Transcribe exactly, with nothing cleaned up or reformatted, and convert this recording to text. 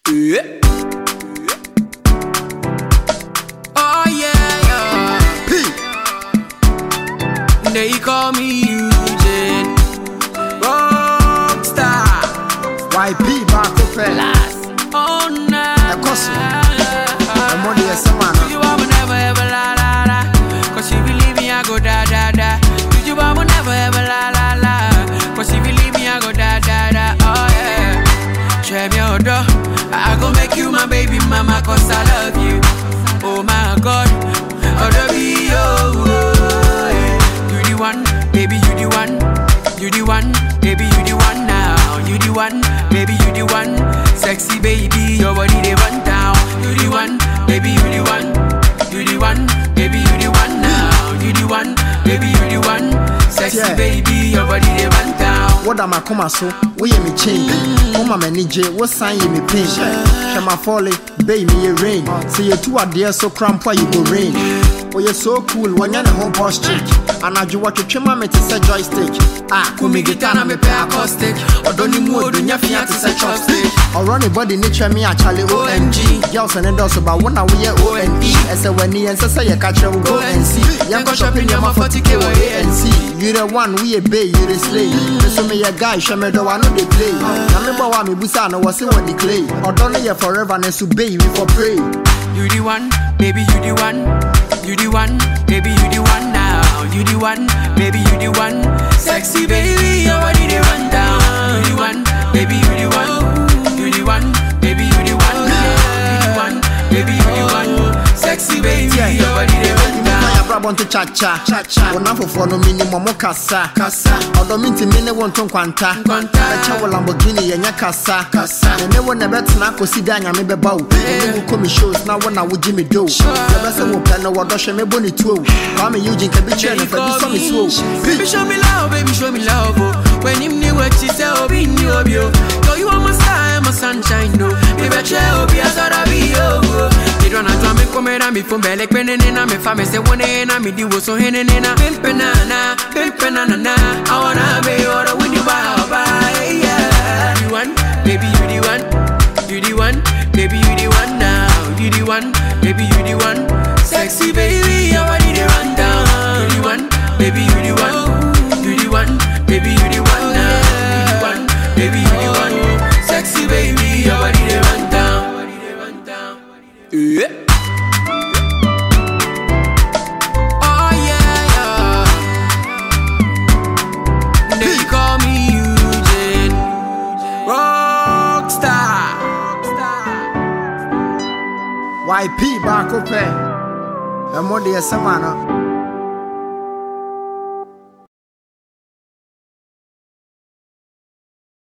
Yeah. Oh yeah, yeah. P. They call me Eugene Rockstar. Y P back up Last. Oh nah. The costume. The money is some man. You will never ever la la la. Cause if you leave me I go da da da. You will never ever la la la. Cause if you leave me I go da da da. Oh yeah. Try me out though. I go make you my baby mama cause I love you. Oh my God, I love you. Oh, oh, yeah. You the one, baby you the one. You the one, baby you the one now. You the one, baby you the one. Sexy baby, your body they run down. You the one, baby you the one. You the one, baby you the one now. You the one, baby you the one. Sexy Yeah. baby, your body they run down. What am I come so? We me change. Mama me nije. What sign you me pain? Shama folly, baby me rain. Say you two are there so cramp why you go rain. Oh you're so cool when you're home post chick. And I do what you trim me to say joystick. Ah, Kumi guitar na me play acoustic. Odoni mu odunya fiat to say chopstick. or run a body nature me actually O M G. Girls and adults about one we are O N E. As a when and say you catch you go and see. Young go shopping your forty K or A N C. You the one we a bay, you the slave. So me a guy, show me the one no they play. Now me bow me busa no was what the clay. Or don't you forever and so bay we for pray. You the one, baby you the one. You the one, baby you the one now. You the one, baby you the one. Sexy baby, your body they run down. You the one, baby you the one. You the one, baby you the one now. You the one, baby you the one. Sexy baby, your body they run down. Want to cha cha cha cha. One for for no minimum kasa kasa. Odo minti mine won ton kwanta kwanta. Echa wo Lamborghini yenya kasa kasa. Ne ne won bet na kosi da nya me beba wo. Ne go come shows na wona wo Jimmy do. Le be se wo plan no wodo hwe me boni tuo. Kwa me Eugene ka bi chere na fa bi so me so. Baby show me love, baby show me love. Oh. When him knew what she said, obi ni obi oh. Girl you are my star, my sunshine no. Baby che obi asara bi oh. You don't have to me come and me from belek penene na me fa me se wone na me di wo so henene na. Pimpenana, pimpenana. I wanna be your when you buy buy yeah. You the one, baby you the one. You the one, baby you the one now. You the one, baby you the one. Sexy baby, your body they run down. You the one, baby you the one. You the one, baby you the one now. You the one, baby you the one. Sexy baby, your body they run down. Yeah. Oh yeah, yeah. They call me Eugene Rockstar. Y P back up. The money is some man.